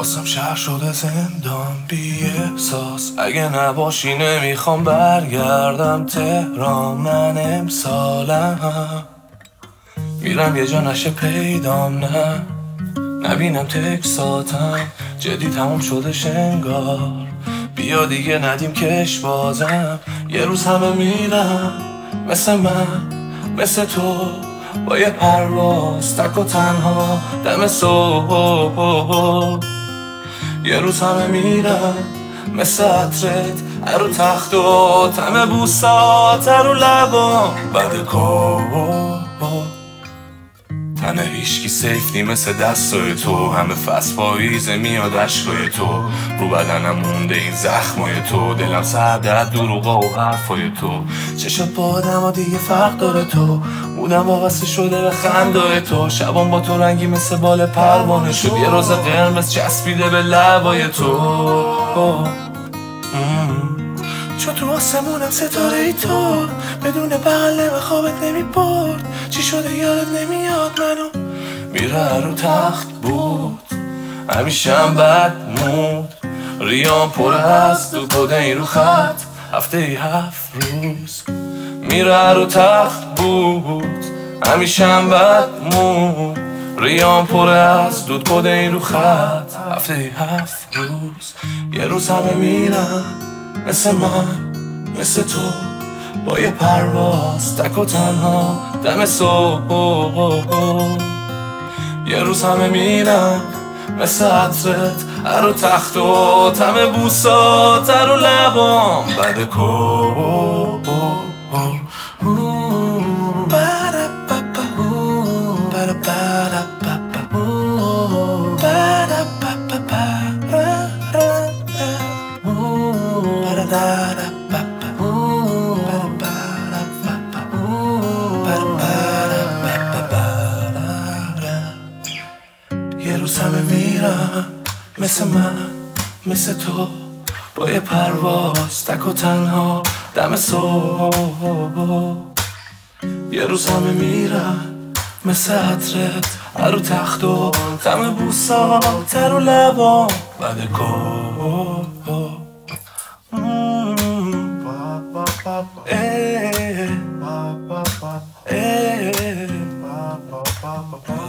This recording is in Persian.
واسم شهر شده زندان بی احساس. اگه نباشی نمیخوام برگردم تهران. من امسالم میرم یه جا نشه پیدام، نه نبینم تکساتم. جدی تموم شده شنگار، بیا دیگه ندیم کش بازم. یه روز همه میرم مثل من مثل تو، با یه پرواز تک و تنها دم صبح. یه روز همه میرم مثل عطرت رو تخت و تم بوسات رو لبام. بعد کار تنه هیشکی سیفتی مثل دستای تو، همه فصل پاییزه میاد عشقای تو. رو بدنم مونده این زخمای تو، دلم سرده از دروغا و حرفای تو. چشم با آدم ها دیگه فرق داره، تو بودم وابسته شده به خندای تو. شبام با تو رنگی مثل بال پروانه شد، یه روز قرمز چسبیده به لبای تو. چون تو آسمونم ستاره ای تو، بدون بغل و خوابت نمی برد. چی شده یادت نمیاد منو؟ میره رو تخت بود همیشم بد مود، ریام پر هست تو کدین رو خط هفته ای 7 روز. میره رو تخت بود همیشم بد مود، ریام پر از دود کدین رو خط هفته ای 7 روز. یه روز همه میرن مثل من مثل تو، با یه پرواز تک و تنها دم صبح. یه روز همه میرن مثل عطرت رو تخت و تم بوسات رو لبام. بعد کار یه روز همه میرم مثل من مثل تو، با یه پرواز تک و تنها دم صبح. یه روز همه میرم مثل عطرت رو تخت و دم بوسات رو لبام. بعد کار ای